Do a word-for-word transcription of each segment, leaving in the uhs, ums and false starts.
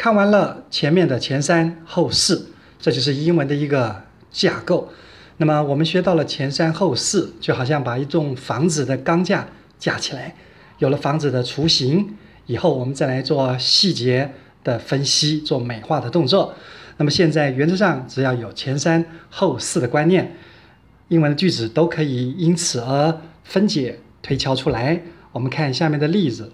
看完了前面的前三后四，这就是英文的一个架构。那么我们学到了前三后四，就好像把一栋房子的钢架架起来，有了房子的雏形以后，我们再来做细节的分析，做美化的动作。那么现在原则上只要有前三后四的观念，英文的句子都可以因此而分解推敲出来。我们看下面的例子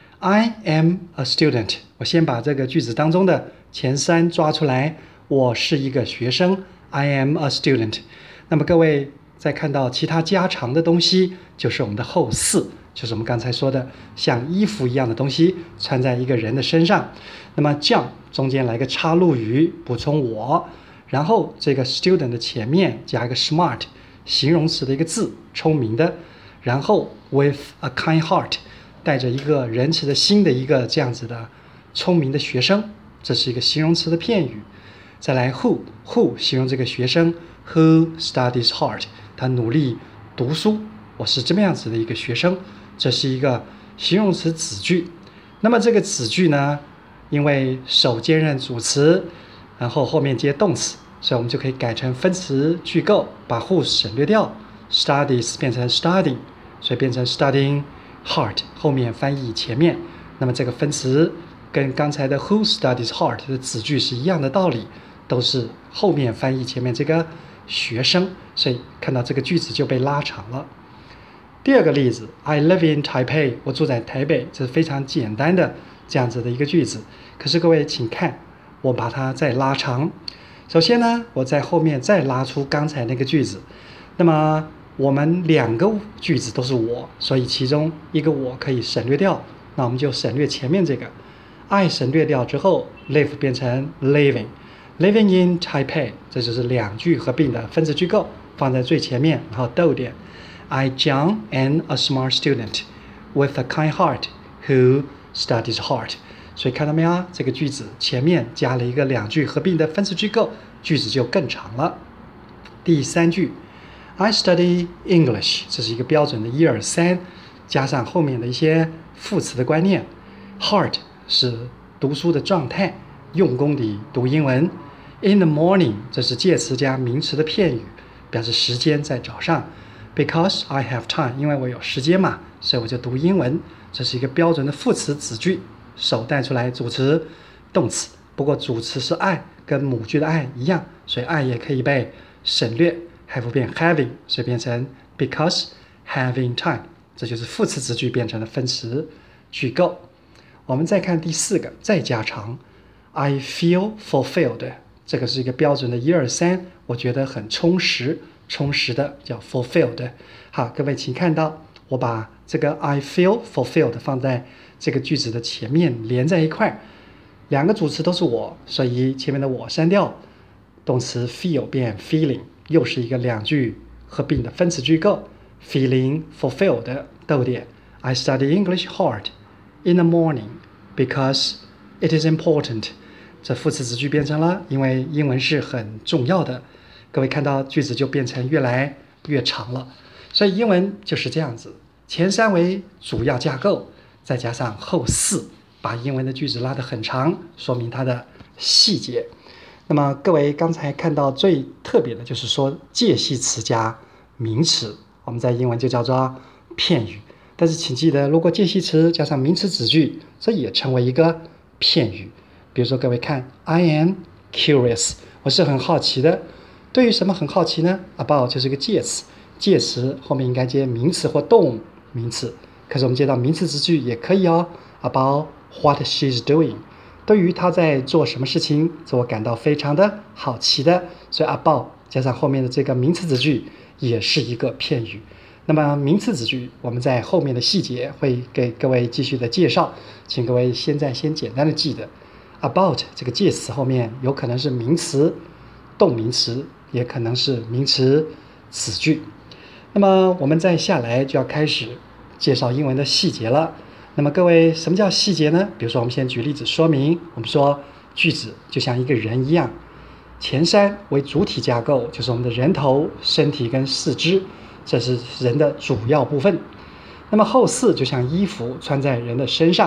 I am a student， 我先把这个句子当中的前三抓出来，我是一个学生 I am a student。 那么各位再看到其他加长的东西，就是我们的后四，就是我们刚才说的像衣服一样的东西穿在一个人的身上。那么 John 中间来个插入语补充我，然后这个 student 的前面加一个 smart 形容词的一个字，聪明的，然后 with a kind heart 带着一个仁慈的心的一个这样子的聪明的学生，这是一个形容词的片语。再来 who who 形容这个学生 who studies hard， 他努力读书，我是这么样子的一个学生，这是一个形容词子句。那么这个子句呢，因为首兼任主词，然后后面接动词，所以我们就可以改成分词句构，把 who 省略掉， studies 变成 studying， 所以变成 studying hard， 后面翻译前面。那么这个分词跟刚才的 who studies hard 的子句是一样的道理，都是后面翻译前面这个学生，所以看到这个句子就被拉长了。第二个例子 I live in Taipei， 我住在台北，这是非常简单的这样子的一个句子。可是各位请看，我把它再拉长。首先呢，我在后面再拉出刚才那个句子。那么我们两个句子都是我，所以其中一个我可以省略掉，那我们就省略前面这个 I 省略掉之后 live 变成 living living in Taipei， 这就是两句合并的分词句构，放在最前面，然后逗点。I John am a smart student with a kind heart who studies hard。 所以看到没有，这个句子前面加了一个两句合并的分词句构，句子就更长了。第三句 I study English， 这是一个标准的一二三，加上后面的一些副词的观念。 Hard 是读书的状态，用功地读英文。 In the morning 这是介词加名词的片语，表示时间在早上。Because I have time， 因为我有时间嘛，所以我就读英文。这是一个标准的副词子句，手带出来主词动词，不过主词是 I， 跟母句的 I 一样，所以 I 也可以被省略， have 变 having， 所以变成 because having time， 这就是副词子句变成了分词句构。我们再看第四个，再加长 I feel fulfilled， 这个是一个标准的一二三，我觉得很充实，充实的叫 fulfilled。 好，各位请看到我把这个 I feel fulfilled 放在这个句子的前面连在一块，两个主词都是我，所以前面的我删掉，动词 feel 变 feeling， 又是一个两句合并的分词句构。 feeling fulfilled 逗点 I study English hard in the morning because it is important， 这副词子句变成了因为英文是很重要的。各位看到句子就变成越来越长了，所以英文就是这样子，前三为主要架构，再加上后四，把英文的句子拉得很长，说明它的细节。那么各位刚才看到最特别的就是说介系词加名词，我们在英文就叫做片语。但是请记得，如果介系词加上名词子句，这也成为一个片语。比如说各位看 I am curious， 我是很好奇的。对于什么很好奇呢？ About 就是个介词，介词后面应该接名词或动名词，可是我们接到名词子句也可以哦。 About what she's doing， 对于她在做什么事情，这我感到非常的好奇的，所以 about 加上后面的这个名词子句也是一个片语。那么名词子句我们在后面的细节会给各位继续的介绍，请各位现在先简单的记得 about 这个介词后面有可能是名词动名词，也可能是名词子句。那么我们再下来就要开始介绍英文的细节了。那么各位，什么叫细节呢？比如说我们先举例子说明，我们说句子就像一个人一样，前三为主体架构，就是我们的人头、身体跟四肢，这是人的主要部分。那么后四就像衣服穿在人的身上，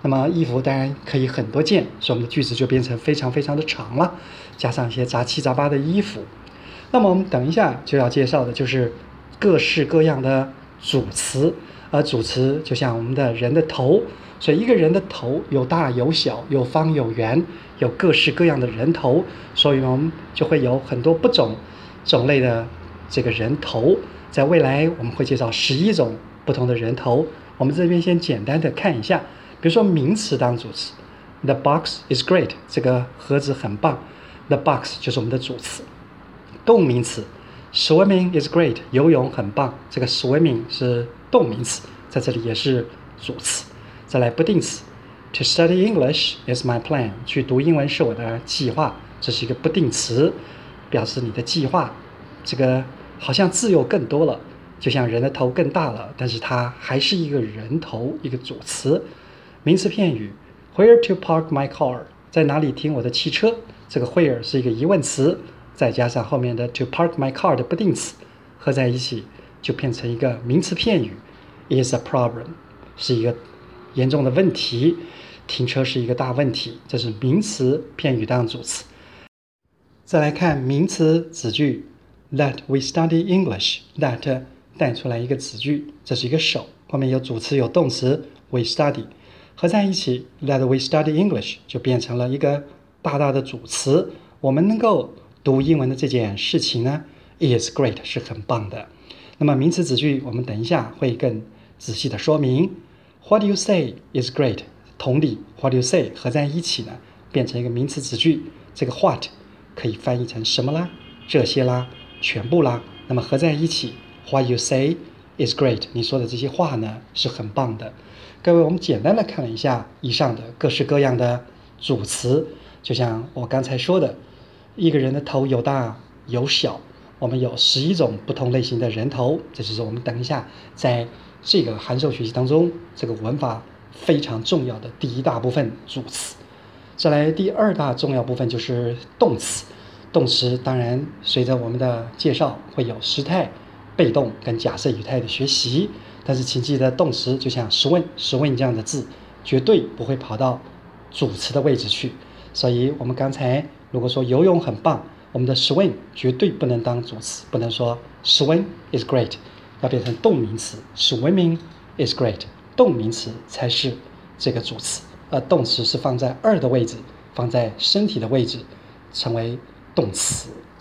那么衣服当然可以很多件，所以我们的句子就变成非常非常的长了，加上一些杂七杂八的衣服。那么我们等一下就要介绍的就是各式各样的主词，而主词就像我们的人的头，所以一个人的头有大有小，有方有圆，有各式各样的人头，所以我们就会有很多不种种类的这个人头。在未来我们会介绍十一种不同的人头，我们这边先简单的看一下。比如说名词当主词 ，The box is great， 这个盒子很棒 ，The box 就是我们的主词。动名词 ，Swimming is great， 游泳很棒，这个 swimming 是动名词，在这里也是主词。再来不定词 ，To study English is my plan， 去读英文是我的计划，这是一个不定词，表示你的计划。这个好像字又更多了，就像人的头更大了，但是它还是一个人头，一个主词。名词片语 ，Where to park my car， 在哪里停我的汽车？这个 where 是一个疑问词，再加上后面的 to park my car 的不定词，合在一起就变成一个名词片语 ，is a problem， 是一个严重的问题，停车是一个大问题，这是名词片语当主词。再来看名词子句 ，That we study English，that 带出来一个子句，这是一个手，后面有主词有动词 we study。合在一起 that we study English 就变成了一个大大的主词，我们能够读英文的这件事情呢 is great 是很棒的。那么名词子句我们等一下会更仔细的说明。 What do you say is great， 同理 what do you say 合在一起呢变成一个名词子句，这个 what 可以翻译成什么啦，这些啦，全部啦，那么合在一起 what you say is great， 你说的这些话呢是很棒的。各位，我们简单的看了一下以上的各式各样的主词，就像我刚才说的，一个人的头有大有小，我们有十一种不同类型的人头，这就是我们等一下在这个函授学习当中这个文法非常重要的第一大部分主词。再来第二大重要部分就是动词，动词当然随着我们的介绍会有时态、被动跟假设语态的学习，但是请记得动词就像时问、时问这样的字绝对不会跑到主词的位置去，所以我们刚才如果说游泳很棒，我们的 swim 绝对不能当主词，不能说 swim is great， 要变成动名词 swimming is great， 动名词才是这个主词，而动词是放在二的位置，放在身体的位置成为动词。